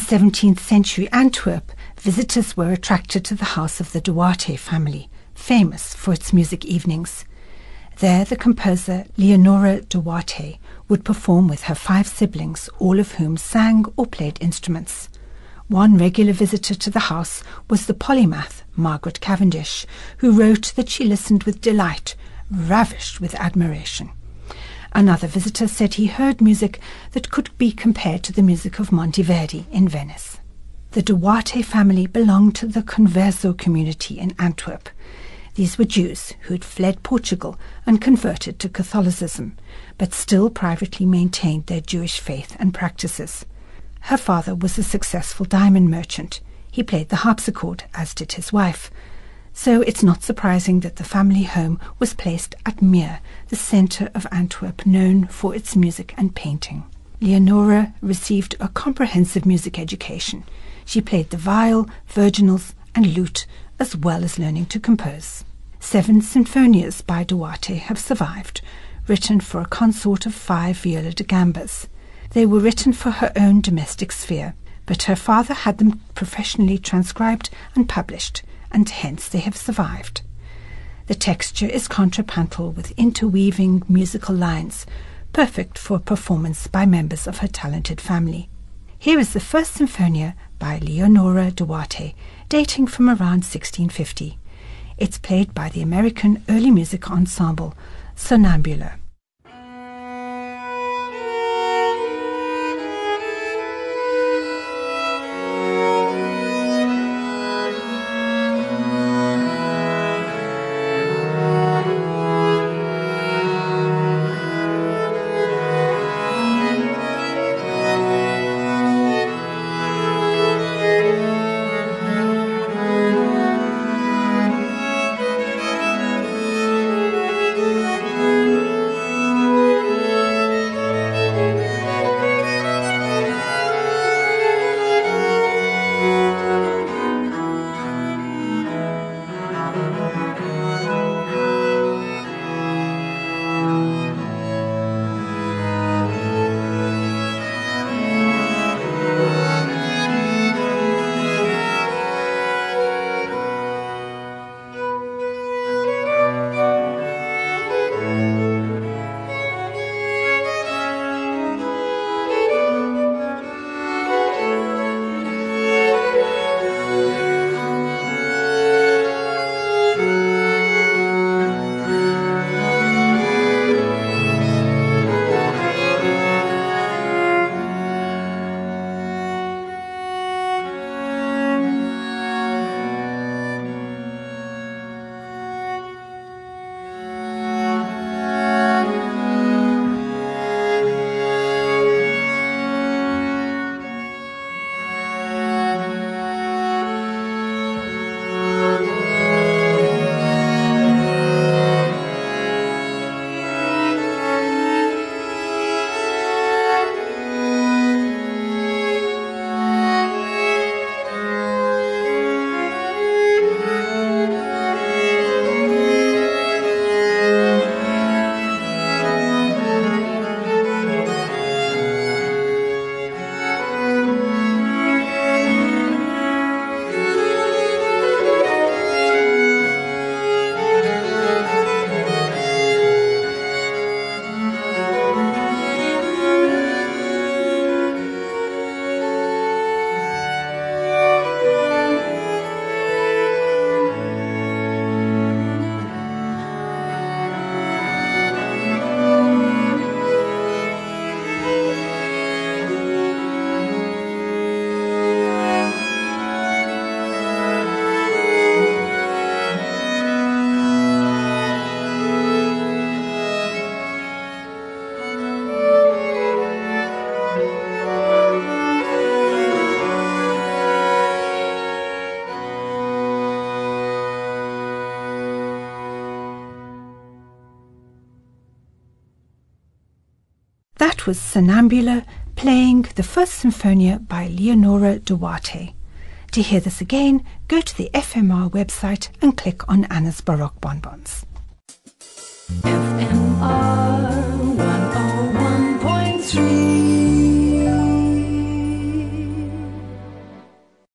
17th century Antwerp, visitors were attracted to the house of the Duarte family, famous for its music evenings. There, the composer Leonora Duarte would perform with her 5 siblings, all of whom sang or played instruments. One regular visitor to the house was the polymath Margaret Cavendish, who wrote that she listened with delight, ravished with admiration. Another visitor said he heard music that could be compared to the music of Monteverdi in Venice. The Duarte family belonged to the Converso community in Antwerp. These were Jews who had fled Portugal and converted to Catholicism, but still privately maintained their Jewish faith and practices. Her father was a successful diamond merchant. He played the harpsichord, as did his wife. So it's not surprising that the family home was placed at Meer, the centre of Antwerp known for its music and painting. Leonora received a comprehensive music education. She played the viol, virginals and lute, as well as learning to compose. 7 sinfonias by Duarte have survived, written for a consort of 5 viola da gambas. They were written for her own domestic sphere, but her father had them professionally transcribed and published, and hence they have survived. The texture is contrapuntal with interweaving musical lines, perfect for performance by members of her talented family. Here is the first sinfonia by Leonora Duarte, dating from around 1650. It's played by the American early music ensemble Sonnambula. That was Sonnambula playing the first Sinfonia by Leonora Duarte. To hear this again, go to the FMR website and click on Anna's Baroque Bonbons.